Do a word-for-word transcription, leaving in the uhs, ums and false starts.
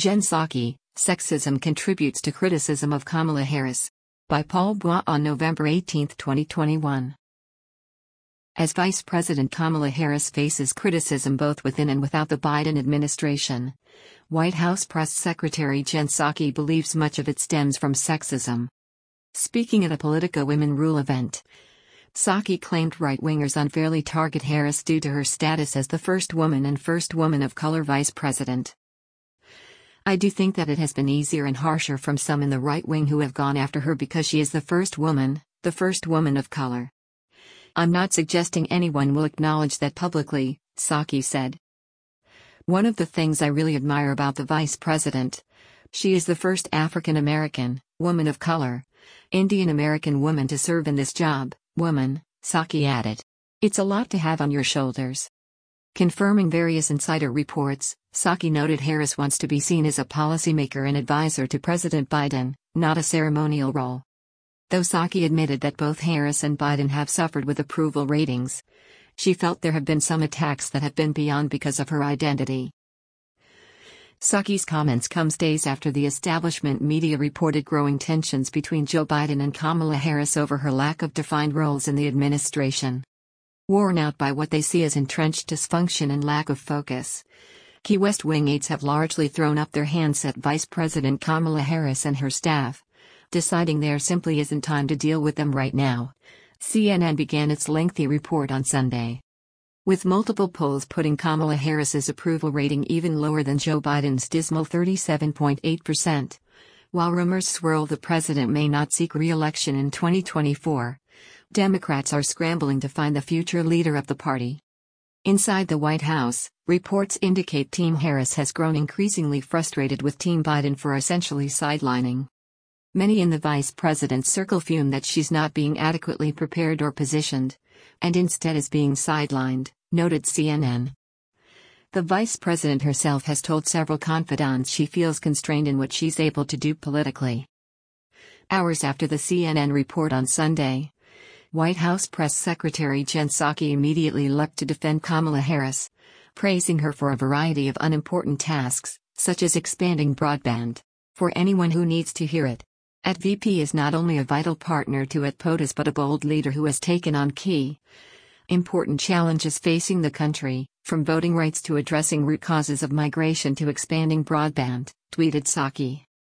Jen Psaki, Sexism Contributes to Criticism of Kamala Harris. By Paul Bois on November eighteenth, twenty twenty-one. As Vice President Kamala Harris faces criticism both within and without the Biden administration, White House Press Secretary Jen Psaki believes much of it stems from sexism. Speaking at a Politico Women Rule event, Psaki claimed right-wingers unfairly target Harris due to her status as the first woman and first woman of color vice president. I do think that it has been easier and harsher from some in the right wing who have gone after her because she is the first woman, the first woman of color. I'm not suggesting anyone will acknowledge that publicly, Psaki said. One of the things I really admire about the vice president, she is the first African American, woman of color, Indian American woman to serve in this job, woman, Psaki added. It's a lot to have on your shoulders. Confirming various insider reports, Psaki noted Harris wants to be seen as a policymaker and advisor to President Biden, not a ceremonial role. Though Psaki admitted that both Harris and Biden have suffered with approval ratings, she felt there have been some attacks that have been beyond because of her identity. Psaki's comments comes days after the establishment media reported growing tensions between Joe Biden and Kamala Harris over her lack of defined roles in the administration. Worn out by what they see as entrenched dysfunction and lack of focus, key West Wing aides have largely thrown up their hands at Vice President Kamala Harris and her staff, deciding there simply isn't time to deal with them right now. C N N began its lengthy report on Sunday, with multiple polls putting Kamala Harris's approval rating even lower than Joe Biden's dismal thirty-seven point eight percent. While rumors swirl the president may not seek re-election in twenty twenty-four, Democrats are scrambling to find the future leader of the party. Inside the White House, reports indicate Team Harris has grown increasingly frustrated with Team Biden for essentially sidelining. Many in the vice president's circle fume that she's not being adequately prepared or positioned, and instead is being sidelined, noted C N N. The vice president herself has told several confidants she feels constrained in what she's able to do politically. Hours after the C N N report on Sunday, White House Press Secretary Jen Psaki immediately leapt to defend Kamala Harris, praising her for a variety of unimportant tasks, such as expanding broadband. For anyone who needs to hear it, at V P is not only a vital partner to at POTUS but a bold leader who has taken on key, important challenges facing the country, from voting rights to addressing root causes of migration to expanding broadband, tweeted Psaki.